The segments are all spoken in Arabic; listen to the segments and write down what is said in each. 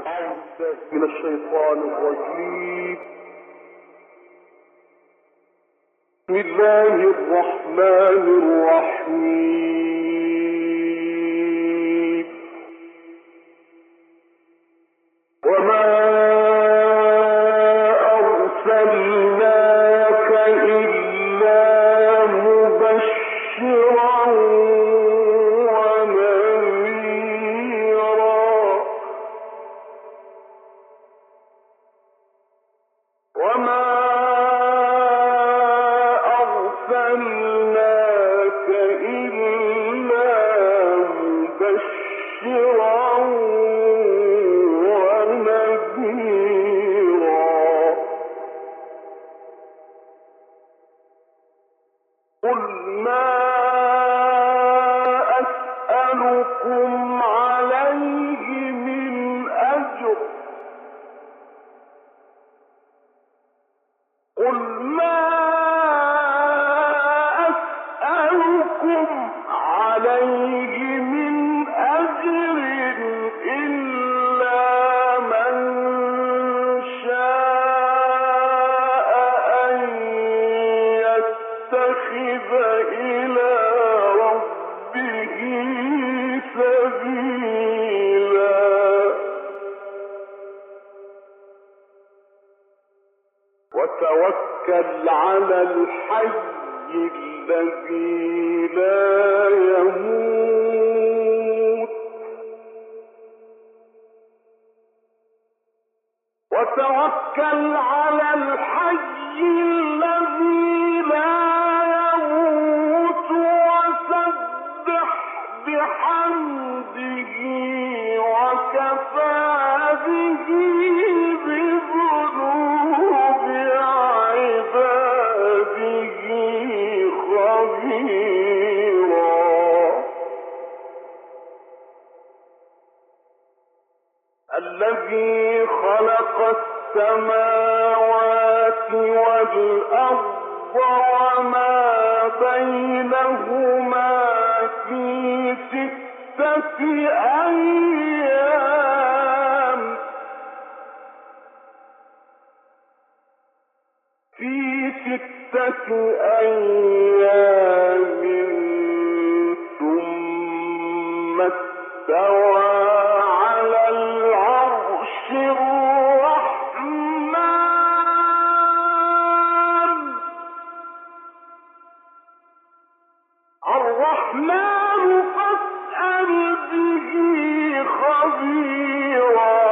من الشيطان الرجيم. بسم الله الرحمن الرحيم. وما أرسلناك إلا مبشرا ونذيرا قل ما أسألكم عليه من أجر قل ما أسألكم عليه من أجر إلا من شاء أن يتخذ إلى ربه سبيلا وتوكل على الحي الذي لا يموت وتوكل على الحي الذي لا يموت وسبح بحمده وكفى به بذنوب عباده خبيرا الذي خلق السماوات والأرض وما بينهما في 6 أيام ثم استوى على العرش الرحمن فاسأل به خبيرا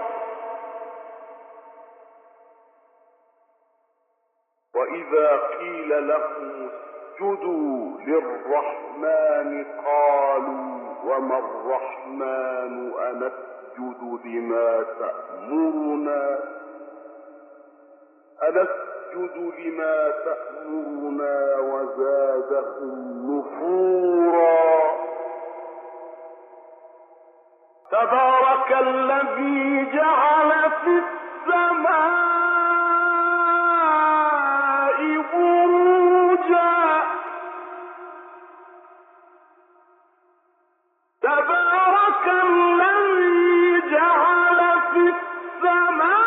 وإذا قيل لهم اسجدوا للرحمن قالوا وما الرحمن أنسجد لما تأمرنا وزادهم نفورا تبارك الذي جعل في السماء بروجا تبارك الذي جعل في السماء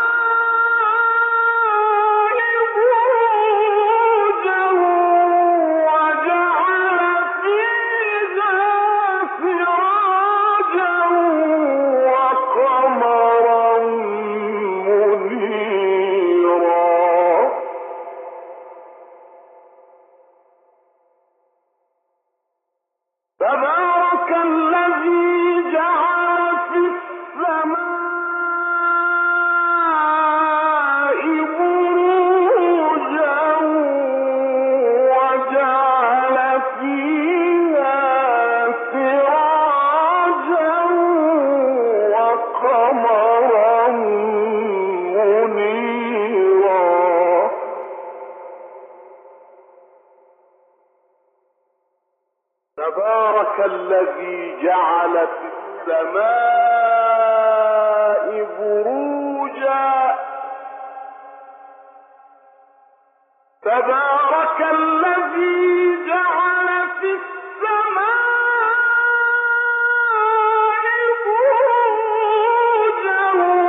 تبارك الذي جعل في السماء بروجا وجعل فيها سراجا وقمرا منيرا تبارك الذي جعل في السماء بروجا تبارك الذي جعل في السماء بروجا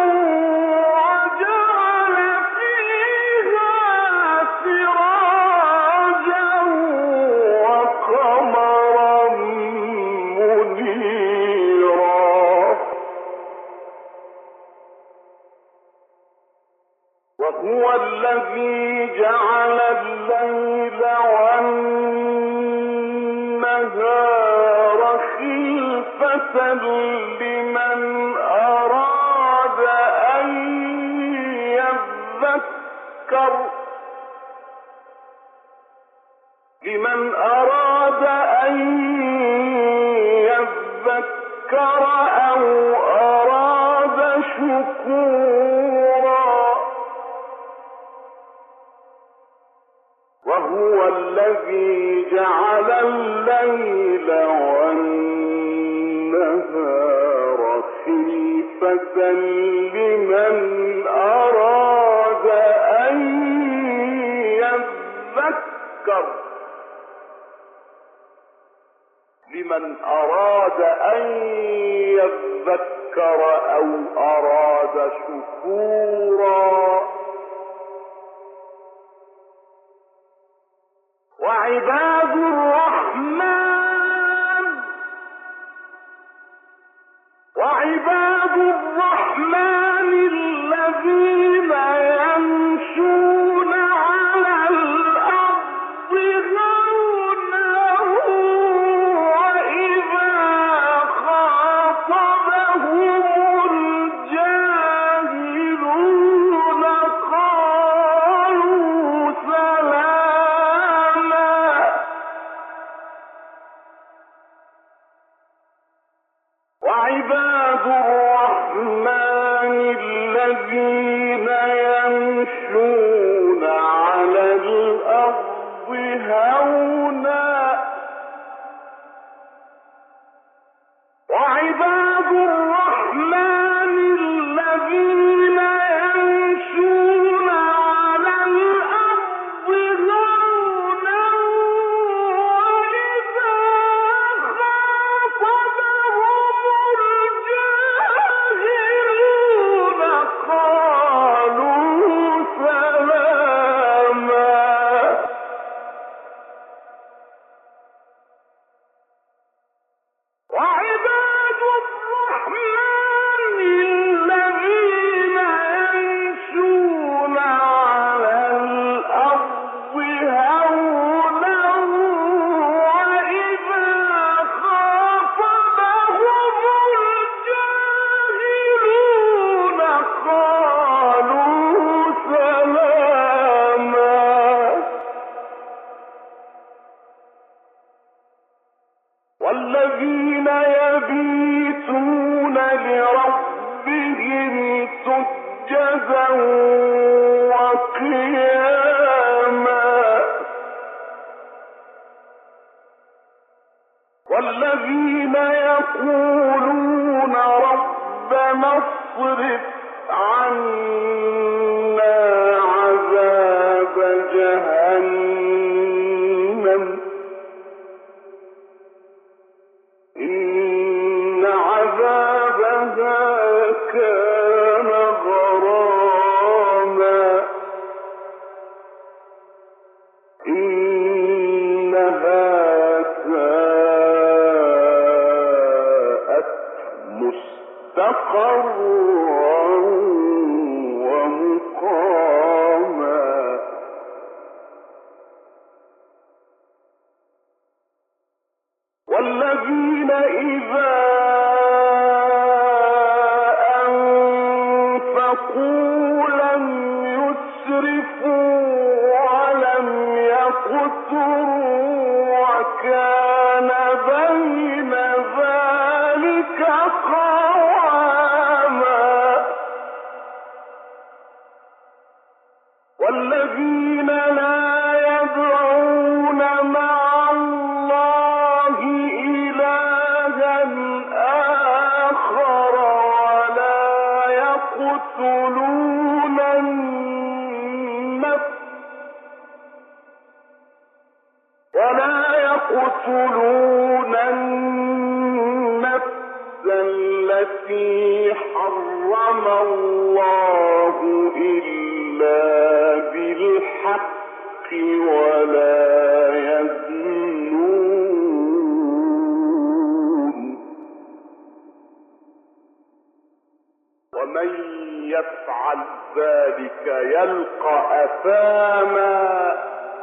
وهو الذي جعل الليل والنهار خلفة لمن أراد أن يذكر أو أراد شكورا وهو الذي جعل الليل والنهار خلفة لمن أراد أن يذكر أو أراد شكورا وعباد الرحمن الذين يمشون على الأرض هونا وإذا خاطبهم الجاهلون قالوا سلاما وعباد الرحمن الذين يمشون على الأرض هونا وعباد الرحمن الذين يمشون على الأرض هونا وإذا خاطبهم الجاهلون قالوا سلاما وعباد الرحمن الذين يمشون على الأرض هونا وإذا خاطبهم الجاهلون قالوا سلاما والذين يبيتون لربهم سجدا وقياما والذين يقولون ربنا اصرف عنا عذاب جهنم إن عذابها كان غراما إنها ساءت مستقرا ومقاما والذين إذا أنفقوا لم يسرفوا ولم يقتروا وكان بين ذلك قواما والذين لا يدعون مع الله إلها آخر ولا يقتلون النفس التي حرم الله إلا بالحق ولا يزنون ومن يفعل ذلك يلقى أثاما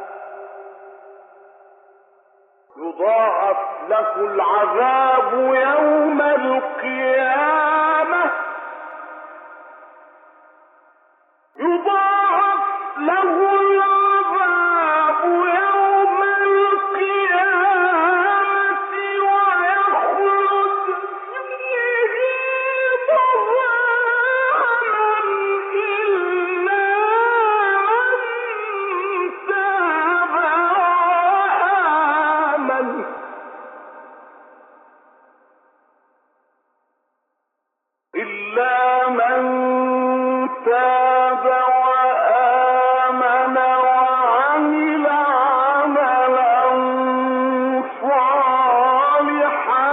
يضاعف له العذاب يوم القيامة يضاعف له العذاب يوم القيامة ويخلد فيه مهانا إلا من تاب وآمن إلا من تاب وآمن وعمل عملا صالحا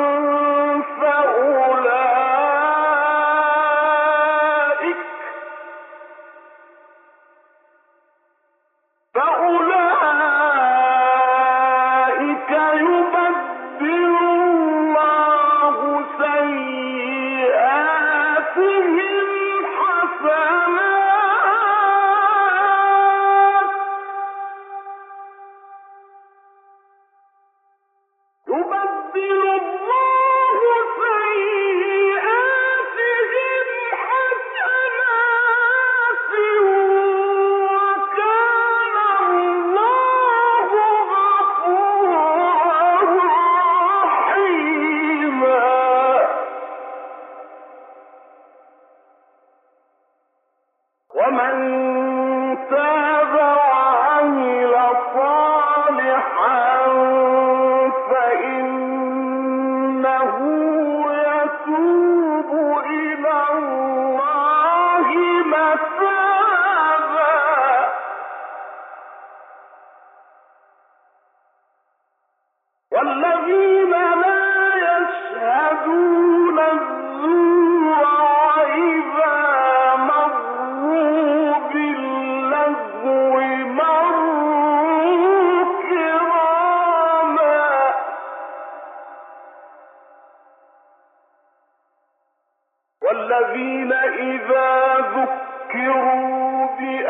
فأولئك يبدل الله سيئاتهم حسنات يبدل الله سيئاتهم حسنات وكان الله غفورا رحيما ومن تاب وعمل صالحا فإنه يتوب إلى الله متابا والذين لا يشهدون الزور وإذا مروا باللغو مروا كراما والذين إذا ذكروا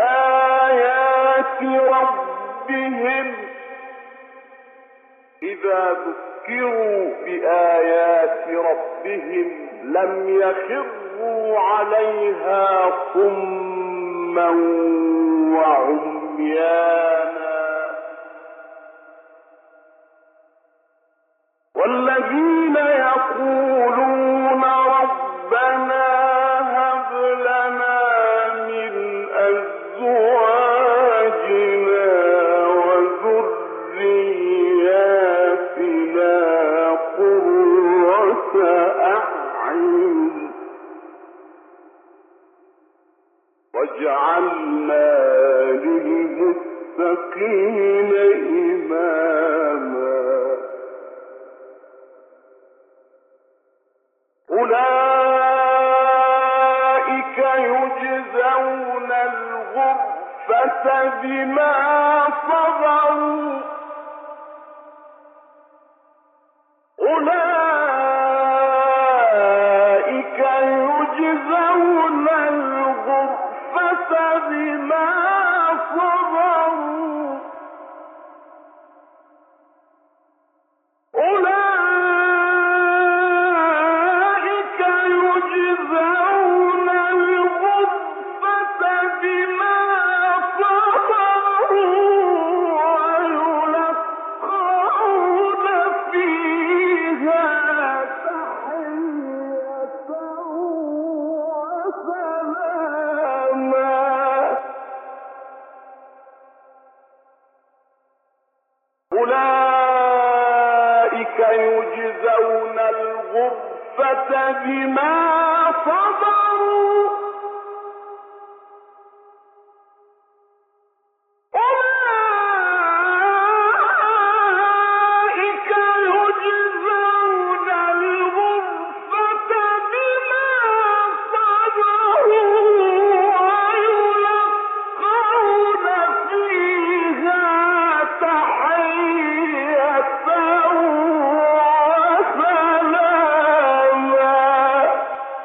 بآيات ربهم لم يخروا عليها صما وعميانا والذين يقولون ربنا هب لنا من أزواجنا وذرياتنا قرة أعين واجعلنا للمتقين إماما أولئك يجزون الغرفة بما صبروا أولئك يجزون الغرفة بما صبروا أولئك يجزون الغرفة بما صبروا ويلقون فيها تحية وسلاما أولئك يجزون الغرفة بما صبروا أولئك يجزون الغرفة بما صبروا ويلقون فيها تحية وسلاما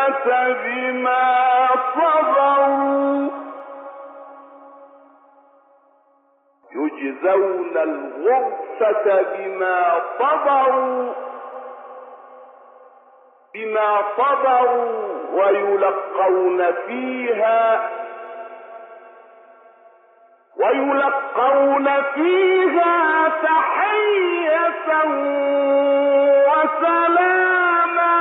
الغرفة بما صبروا ويلقون فيها تحية وسلاما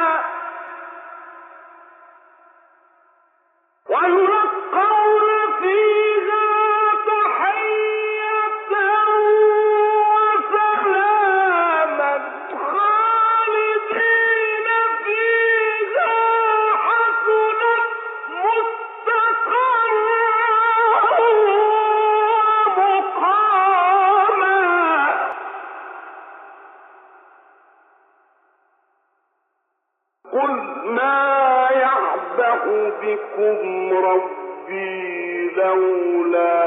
خالدين فيها حسنت مستقرا ومقاما. قل ما يعبأ بكم ربي لولا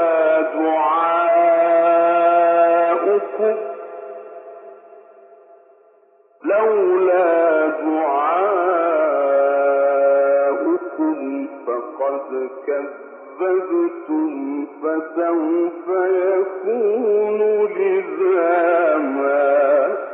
دعاؤكم فقد كذبتم فسوف يكون لزاما.